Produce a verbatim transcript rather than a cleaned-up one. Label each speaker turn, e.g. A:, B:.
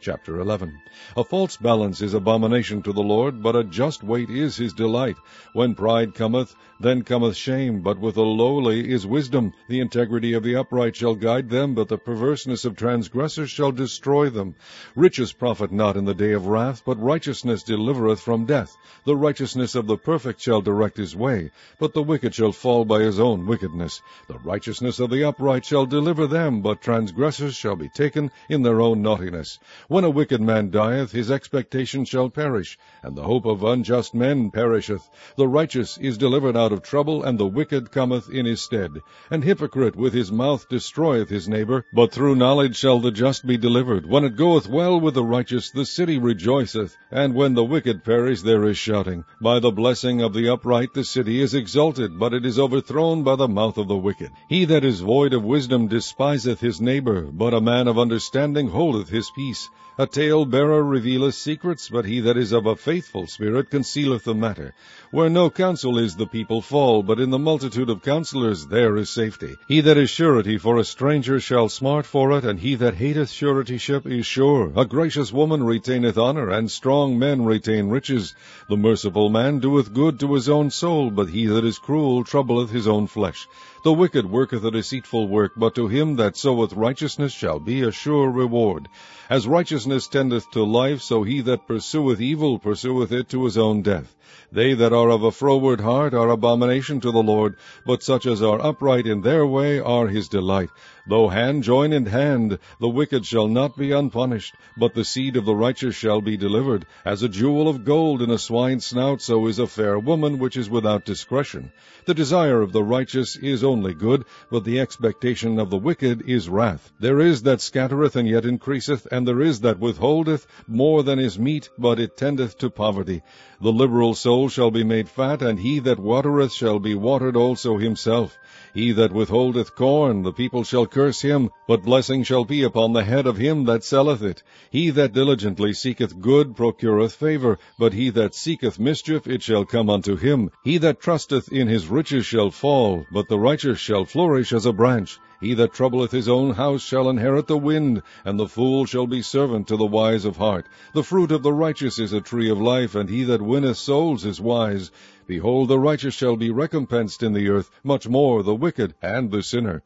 A: Chapter eleven. A false balance is abomination to the Lord, but a just weight is his delight. When pride cometh, then cometh shame, but with the lowly is wisdom. The integrity of the upright shall guide them, but the perverseness of transgressors shall destroy them. Riches profit not in the day of wrath, but righteousness delivereth from death. The righteousness of the perfect shall direct his way, but the wicked shall fall by his own wickedness. The righteousness of the upright shall deliver them, but transgressors shall be taken in their own naughtiness. When a wicked man dieth, his expectation shall perish, and the hope of unjust men perisheth. The righteous is delivered out of trouble, and the wicked cometh in his stead. An hypocrite with his mouth destroyeth his neighbor, but through knowledge shall the just be delivered. When it goeth well with the righteous, the city rejoiceth, and when the wicked perish, there is shouting. By the blessing of the upright the city is exalted, but it is overthrown by the mouth of the wicked. He that is void of wisdom despiseth his neighbor, but a man of understanding holdeth his peace. A tale-bearer revealeth secrets, but he that is of a faithful spirit concealeth the matter. Where no counsel is, the people fall, but in the multitude of counselors there is safety. He that is surety for a stranger shall smart for it, and he that hateth suretyship is sure. A gracious woman retaineth honor, and strong men retain riches. The merciful man doeth good to his own soul, but he that is cruel troubleth his own flesh. The wicked worketh a deceitful work, but to him that soweth righteousness shall be a sure reward. As righteousness tendeth to life, so he that pursueth evil pursueth it to his own death. They that are of a froward heart are abomination to the Lord, but such as are upright in their way are his delight. Though hand join in hand, the wicked shall not be unpunished, but the seed of the righteous shall be delivered. As a jewel of gold in a swine's snout, so is a fair woman which is without discretion. The desire of the righteous is only good, but the expectation of the wicked is wrath. There is that scattereth and yet increaseth, and there is that withholdeth more than is meet, but it tendeth to poverty. The liberal soul shall be made fat, and he that watereth shall be watered also himself. He that withholdeth corn, the people shall curse him, but blessing shall be upon the head of him that selleth it. He that diligently seeketh good procureth favor, but he that seeketh mischief, it shall come unto him. He that trusteth in his riches shall fall, but the righteous shall flourish as a branch. He that troubleth his own house shall inherit the wind, and the fool shall be servant to the wise of heart. The fruit of the righteous is a tree of life, and he that winneth souls is wise. Behold, the righteous shall be recompensed in the earth, much more the wicked and the sinner.